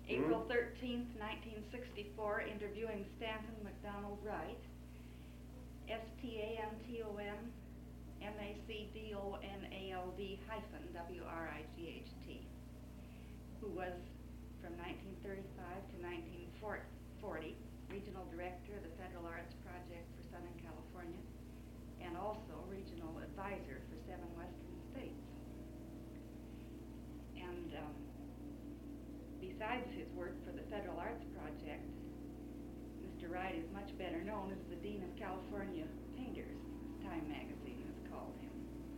April 13th, 1964, interviewing Stanton McDonald Wright, STANTON-MACDONALD-WRIGHT, who was from 1935 to 1940 Regional Director of the Federal Arts Project for Southern California and also Regional Advisor for 7 Western states. And besides his work for the Federal Arts Project, Mr. Wright is much better known as the Dean of California Painters, as Time magazine has called him.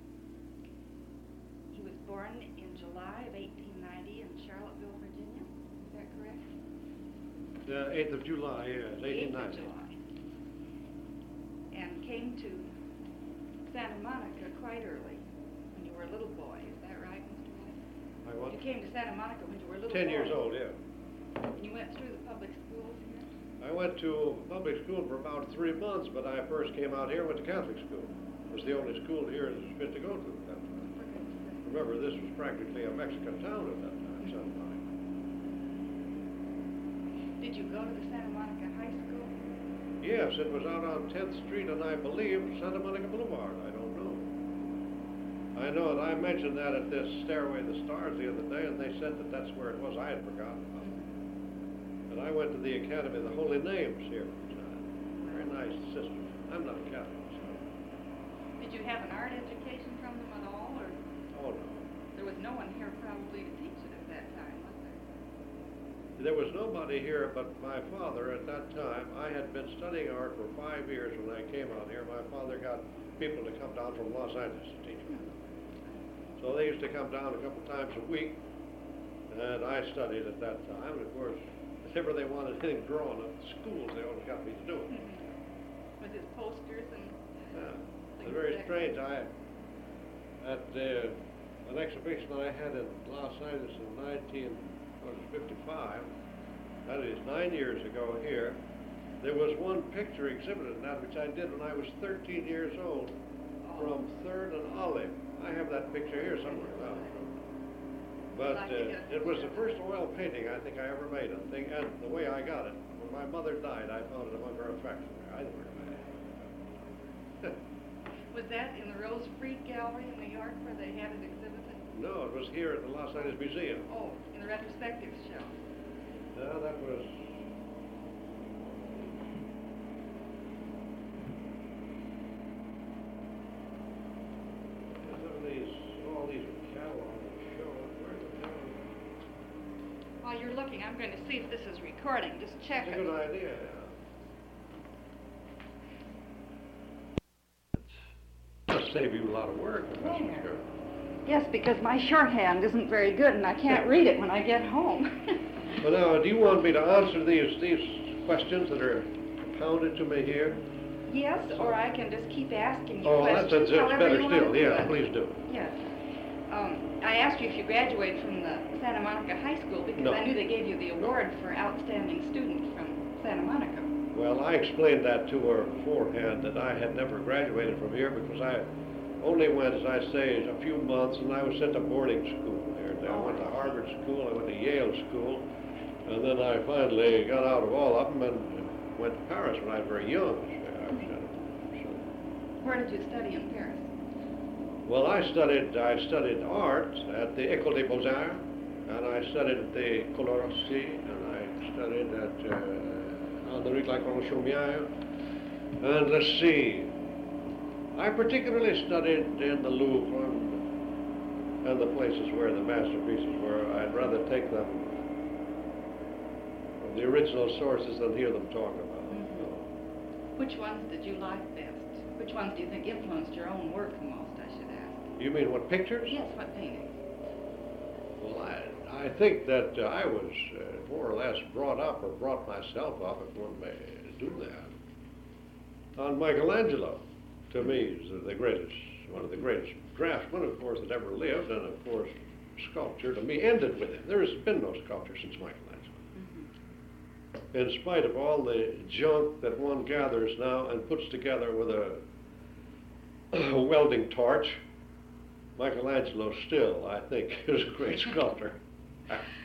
He was born in July of 1890 in Charlottesville, Virginia. Is that correct? 8th of July, yes, 1890. 8th of July. And came to Santa Monica quite early, when you were a little boy. Is that right, Mr. Wright? I what? You came to Santa Monica when you were a little 10 boy. years old, yeah. And you went through the public schools here? I went to public school for about 3 months, but I first came out here and went to Catholic school. It was the only school here that was fit to go to at that time. Remember, this was practically a Mexican town at that time, Santa Monica. Did you go to the Santa Monica High School? Yes, it was out on 10th Street and I believe Santa Monica Boulevard. I don't know. I know that I mentioned that at this Stairway to the Stars the other day, and they said that that's where it was. I had forgotten about it. And I went to the Academy of the Holy Names here. Very nice sisters. I'm not a Catholic, so. Did you have an art education from them at all, or? Oh, no. There was no one here probably to teach it at that time, was there? There was nobody here but my father at that time. I had been studying art for 5 years when I came out here. My father got people to come down from Los Angeles to teach me. So they used to come down a couple times a week, and I studied at that time. And of course, whenever they wanted anything drawn at the schools, they always got me to do it. With his posters and... Yeah. It's very strange. At an exhibition I had in Los Angeles in 1955, that is 9 years ago here, there was one picture exhibited in that which I did when I was 13 years old from 3rd and Olive. I have that picture here somewhere now. But it was the first oil painting I think I ever made. And the way I got it, when my mother died, I found it among her effects. I never made it. Was that in the Rose Freed Gallery in New York where they had it exhibited? No, it was here at the Los Angeles Museum. Oh, in the retrospective show. No, that was... all these catalogs show where the hell... While you're looking, I'm going to see if this is recording. Just check That's it. a good idea, yeah. It'll save you a lot of work, that's for sure. Yes, because my shorthand isn't very good and I can't read it when I get home. Well, now, do you want me to answer these questions that are propounded to me here? Yes, or I can just keep asking you Oh, questions. that's however better you want still. to do Yeah, it. please do. Yes. I asked you if you graduated from the Santa Monica High School because No. I knew they gave you the award for outstanding student from Santa Monica. Well, I explained that to her beforehand, that I had never graduated from here because I only went, as I say, a few months, and I was sent to boarding school there. I went to Harvard School, I went to Yale School, and then I finally got out of all of them and went to Paris when I was very young. Where did you study in Paris? Well, I studied art at the École des Beaux-Arts, and I studied at the École Rossi, and I studied at Henri Lacroix-Chaumière, and let's see, I particularly studied in the Louvre and the places where the masterpieces were. I'd rather take them from the original sources than hear them talk about them. So. Which ones did you like best? Which ones do you think influenced your own work the most, I should ask? You mean what pictures? Yes, what paintings? Well, I think that I was more or less brought up, or brought myself up, if one may do that, on Michelangelo. To me, is one of the greatest draftsmen, of course, that ever lived, and of course, sculpture to me ended with him. There has been no sculpture since Michelangelo. In spite of all the junk that one gathers now and puts together with a welding torch, Michelangelo still, I think, is a great sculptor.